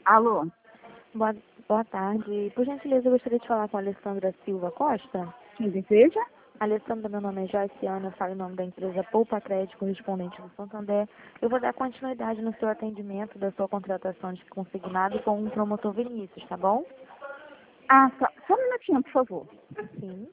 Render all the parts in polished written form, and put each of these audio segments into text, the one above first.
Alô? Boa, boa tarde. Por gentileza, eu gostaria de falar com a Alessandra Silva Costa. Quem deseja? Alessandra, meu nome é Joyciana, eu falo em nome da empresa Poupa Crédito, correspondente do Santander. Eu vou dar continuidade no seu atendimento da sua contratação de consignado com o promotor Vinícius, tá bom? Ah, só um minutinho, por favor. Sim.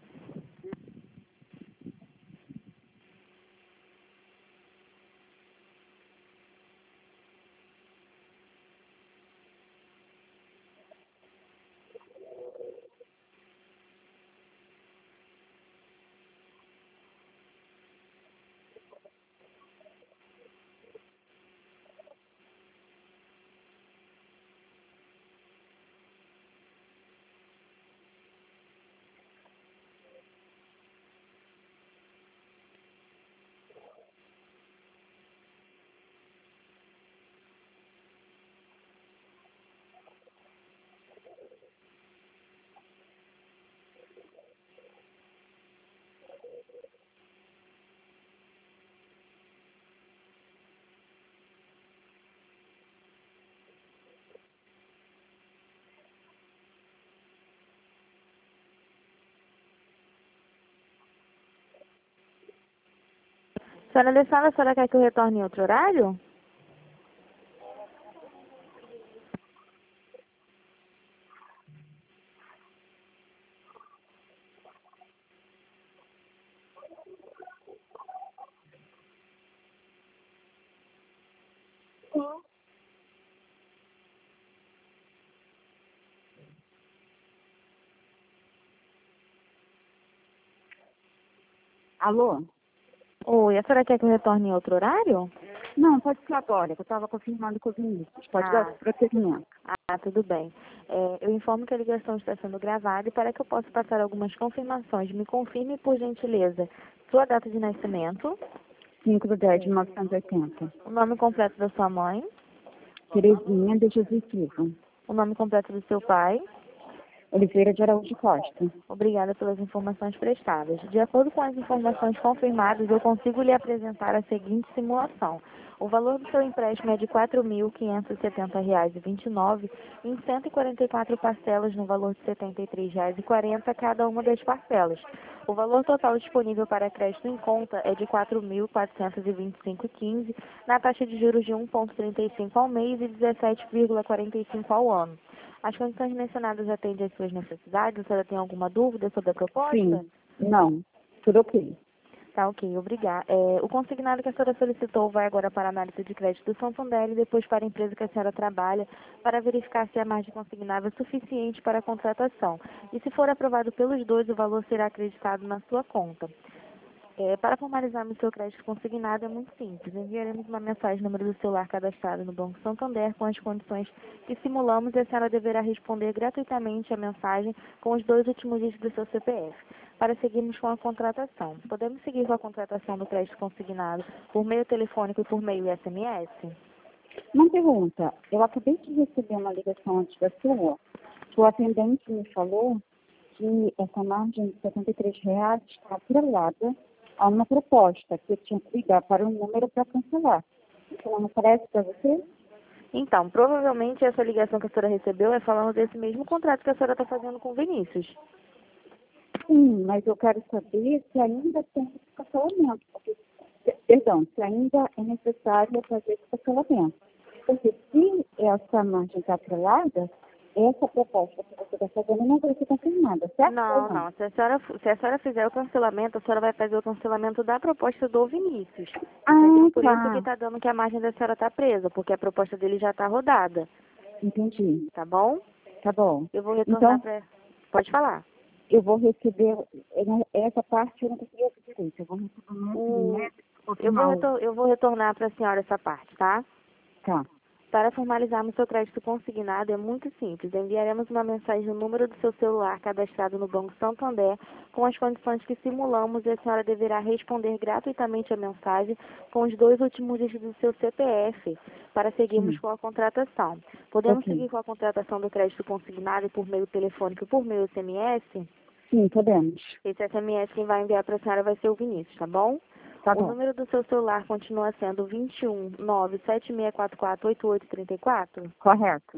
Senhora Alessandra, a senhora quer que eu retorne em outro horário? Alô? Oi, a senhora quer que eu retorne em outro horário? Não, pode ser agora, que eu estava confirmando com o Vinícius. Pode dar prosseguimento. Tudo bem. Eu informo que a ligação está sendo gravada e para que eu possa passar algumas confirmações, me confirme, por gentileza, sua data de nascimento, 5/10/1980. o nome completo da sua mãe, Terezinha de Jesus Silva. o nome completo do seu pai. Oliveira de Araújo Costa. Obrigada pelas informações prestadas. De acordo com as informações confirmadas, eu consigo lhe apresentar a seguinte simulação. O valor do seu empréstimo é de R$ 4.570,29 em 144 parcelas no valor de R$ 73,40 cada uma das parcelas. O valor total disponível para crédito em conta é de R$ 4.425,15 na taxa de juros de 1,35 ao mês e 17,45 ao ano. As condições mencionadas atendem às suas necessidades? A senhora tem alguma dúvida sobre a proposta? Sim. Não. Tudo ok. Tá, ok, obrigada. O consignado que a senhora solicitou vai agora para a análise de crédito do Santander e depois para a empresa que a senhora trabalha para verificar se a margem consignada é suficiente para a contratação. E se for aprovado pelos dois, o valor será acreditado na sua conta. Para formalizarmos seu crédito consignado é muito simples. Enviaremos uma mensagem no número do celular cadastrado no Banco Santander com as condições que simulamos e a senhora deverá responder gratuitamente a mensagem com os 2 últimos dígitos do seu CPF. Para seguirmos com a contratação. Podemos seguir com a contratação do crédito consignado por meio telefônico e por meio SMS? Uma pergunta. Eu acabei de receber uma ligação antes da sua. O atendente me falou que essa margem de R$ 73 está atrelada a uma proposta que eu tinha que ligar para um número para cancelar. Isso não aparece para você? Então, provavelmente essa ligação que a senhora recebeu é falando desse mesmo contrato que a senhora está fazendo com o Vinícius. Sim, mas eu quero saber se ainda tem esse cancelamento. Perdão, se ainda é necessário fazer esse cancelamento. Porque se essa margem está atrelada, essa proposta que você está fazendo não vai ser confirmada, certo? Não, não. Se a senhora fizer o cancelamento, a senhora vai fazer o cancelamento da proposta do Vinícius. Entendeu? Por isso que está dando que a margem da senhora está presa, porque a proposta dele já está rodada. Entendi. Tá bom? Tá bom. Eu vou retornar Então, para... Pode falar. eu vou receber, essa parte eu não consegui ouvir direito. Eu vou receber Eu vou retornar para a senhora essa parte, tá? Tá. Para formalizarmos seu crédito consignado é muito simples. Enviaremos uma mensagem no número do seu celular cadastrado no Banco Santander com as condições que simulamos e a senhora deverá responder gratuitamente a mensagem com os 2 últimos dígitos do seu CPF para seguirmos com a contratação. Podemos seguir com a contratação do crédito consignado por meio telefônico e por meio SMS? Sim, podemos. Esse SMS quem vai enviar para a senhora vai ser o Vinícius, tá bom? Tá O bom. número do seu celular continua sendo 21 97644 8834? Correto.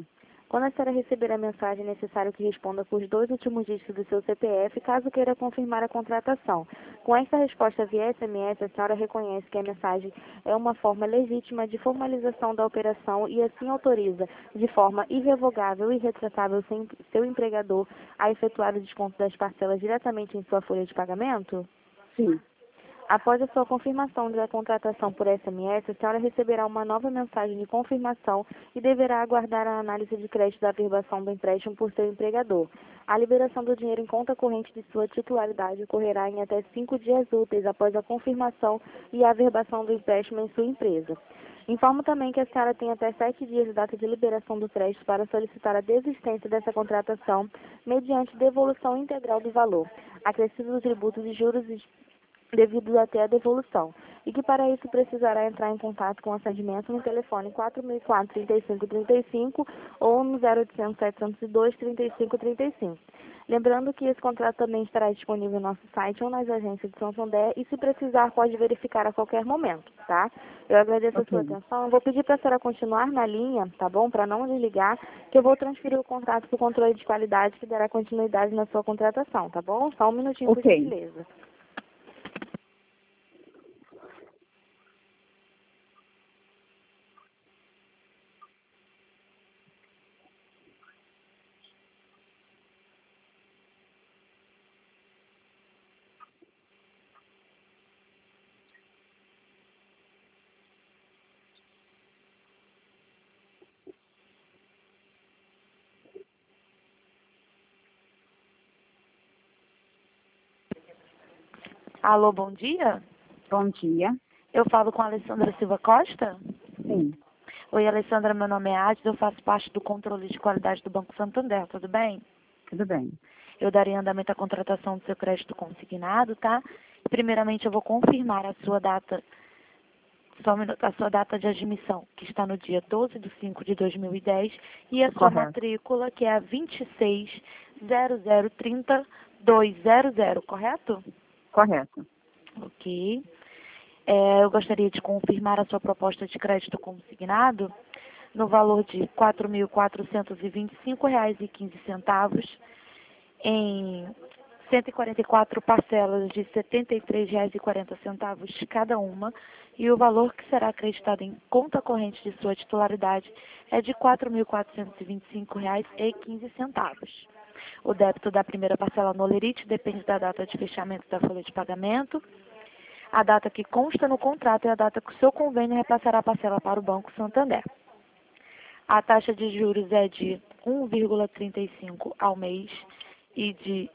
Quando a senhora receber a mensagem, é necessário que responda com os 2 últimos dígitos do seu CPF, caso queira confirmar a contratação. Com esta resposta via SMS, a senhora reconhece que a mensagem é uma forma legítima de formalização da operação e assim autoriza, de forma irrevogável e irretratável, seu empregador a efetuar o desconto das parcelas diretamente em sua folha de pagamento? Sim. Após a sua confirmação da contratação por SMS, a senhora receberá uma nova mensagem de confirmação e deverá aguardar a análise de crédito da averbação do empréstimo por seu empregador. A liberação do dinheiro em conta corrente de sua titularidade ocorrerá em até 5 dias úteis após a confirmação e a averbação do empréstimo em sua empresa. Informo também que a senhora tem até 7 dias de data de liberação do crédito para solicitar a desistência dessa contratação mediante devolução integral do valor, acrescido dos tributos e juros devido até a devolução, e que para isso precisará entrar em contato com o atendimento no telefone 4004-3535 ou no 0800-702-3535. Lembrando que esse contrato também estará disponível no nosso site ou nas agências de São Sondé e, se precisar, pode verificar a qualquer momento, tá? Eu agradeço a sua atenção. Eu vou pedir para a senhora continuar na linha, tá bom? Para não desligar, que eu vou transferir o contrato para o controle de qualidade que dará continuidade na sua contratação, tá bom? Só um minutinho, por gentileza. Alô, bom dia? Bom dia. Eu falo com a Alessandra Silva Costa? Sim. Oi, Alessandra, meu nome é Ades, eu faço parte do controle de qualidade do Banco Santander, tudo bem? Tudo bem. Eu darei andamento à contratação do seu crédito consignado, tá? Primeiramente, eu vou confirmar a sua data, só um minuto, a sua data de admissão, que está no dia 12 de 5 de 2010, e a sua matrícula, que é a 260030200, correto? Correto. Ok. Eu gostaria de confirmar a sua proposta de crédito consignado no valor de R$ 4.425,15 em 144 parcelas de R$ 73,40 cada uma, e o valor que será acreditado em conta corrente de sua titularidade é de R$ 4.425,15. O débito da primeira parcela no Lerite depende da data de fechamento da folha de pagamento. A data que consta no contrato é a data que o seu convênio repassará a parcela para o Banco Santander. A taxa de juros é de 1,35% ao mês e de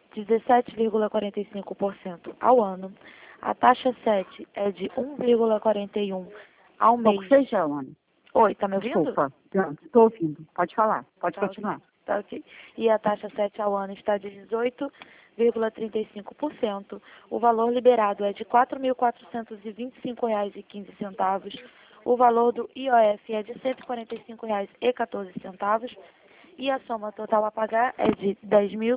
17,45% ao ano. A taxa 7 é de 1,41% ao mês. Pouco feijão, Ana. Oi, tá me ouvindo? Desculpa. Estou ouvindo. Pode falar. Pode continuar. Tá ok. E a taxa 7 ao ano está de 18,35%. O valor liberado é de R$ 4.425,15. O valor do IOF é de R$ 145,14. E a soma total a pagar é de R$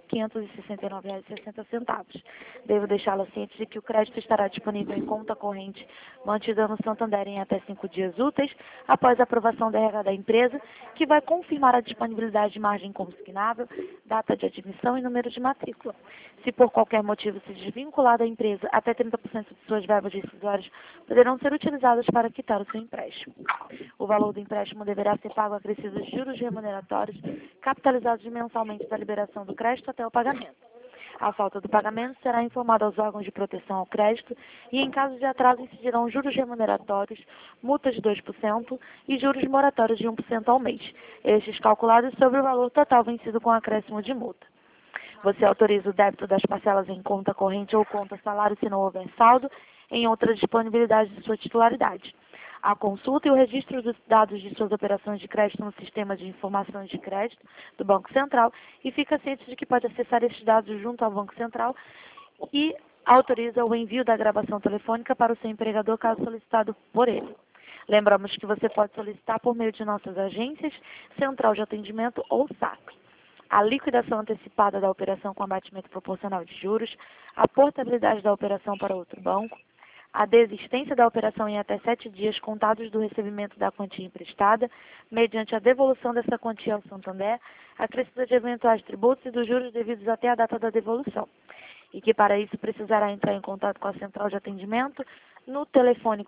10.569,60. Devo deixá-la ciente de que o crédito estará disponível em conta corrente mantida no Santander em até 5 dias úteis, após a aprovação da RH da empresa, que vai confirmar a disponibilidade de margem consignável, data de admissão e número de matrícula. Se por qualquer motivo se desvincular da empresa, até 30% de suas verbas decisórias poderão ser utilizadas para quitar o seu empréstimo. O valor do empréstimo deverá ser pago acrescidos de juros remuneratórios, capitalizados mensalmente da liberação do crédito até o pagamento. A falta do pagamento será informada aos órgãos de proteção ao crédito e, em caso de atraso, incidirão juros remuneratórios, multas de 2% e juros moratórios de 1% ao mês, estes calculados sobre o valor total vencido com acréscimo de multa. Você autoriza o débito das parcelas em conta corrente ou conta salário se não houver saldo em outra disponibilidade de sua titularidade. A consulta e o registro dos dados de suas operações de crédito no Sistema de Informações de Crédito do Banco Central e fica ciente de que pode acessar esses dados junto ao Banco Central e autoriza o envio da gravação telefônica para o seu empregador caso solicitado por ele. Lembramos que você pode solicitar por meio de nossas agências, Central de Atendimento ou SAP. A liquidação antecipada da operação com abatimento proporcional de juros, a portabilidade da operação para outro banco, a desistência da operação em até 7 dias contados do recebimento da quantia emprestada, mediante a devolução dessa quantia ao Santander, acrescida de eventuais tributos e dos juros devidos até a data da devolução. E que para isso precisará entrar em contato com a central de atendimento no telefone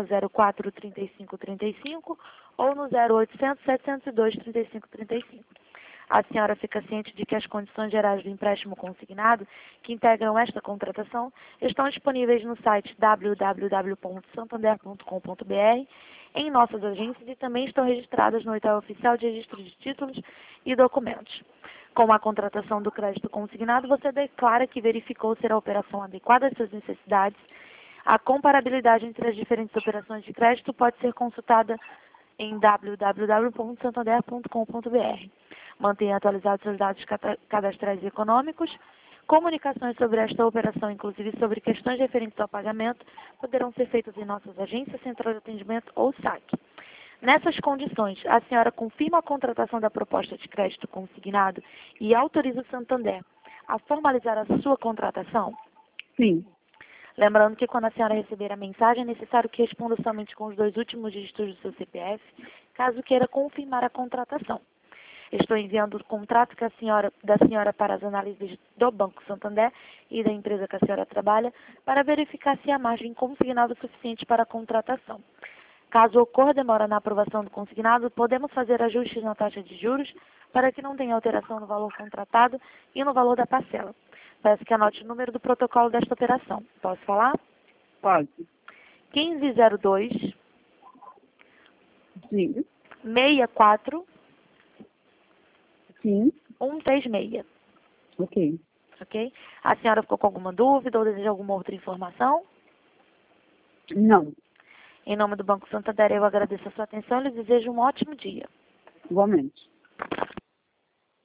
4004-3535 ou no 0800-702-3535. A senhora fica ciente de que as condições gerais do empréstimo consignado, que integram esta contratação, estão disponíveis no site www.santander.com.br, em nossas agências e também estão registradas no Oitavo Oficial de Registro de Títulos e Documentos. Com a contratação do crédito consignado, você declara que verificou ser a operação adequada às suas necessidades. A comparabilidade entre as diferentes operações de crédito pode ser consultada em www.santander.com.br. Mantenha atualizados seus dados cadastrais e econômicos. Comunicações sobre esta operação, inclusive sobre questões referentes ao pagamento, poderão ser feitas em nossas agências, central de atendimento ou saque. Nessas condições, a senhora confirma a contratação da proposta de crédito consignado e autoriza o Santander a formalizar a sua contratação? Sim. Lembrando que quando a senhora receber a mensagem, é necessário que responda somente com os 2 últimos dígitos do seu CPF, caso queira confirmar a contratação. Estou enviando o contrato da senhora para as análises do Banco Santander e da empresa que a senhora trabalha para verificar se há margem consignada suficiente para a contratação. Caso ocorra demora na aprovação do consignado, podemos fazer ajustes na taxa de juros para que não tenha alteração no valor contratado e no valor da parcela. Peço que anote o número do protocolo desta operação. Posso falar? Pode. 1502 Sim. 64 Sim. 136. Ok. Ok? A senhora ficou com alguma dúvida ou deseja alguma outra informação? Não. Em nome do Banco Santander, eu agradeço a sua atenção e lhe desejo um ótimo dia. Igualmente.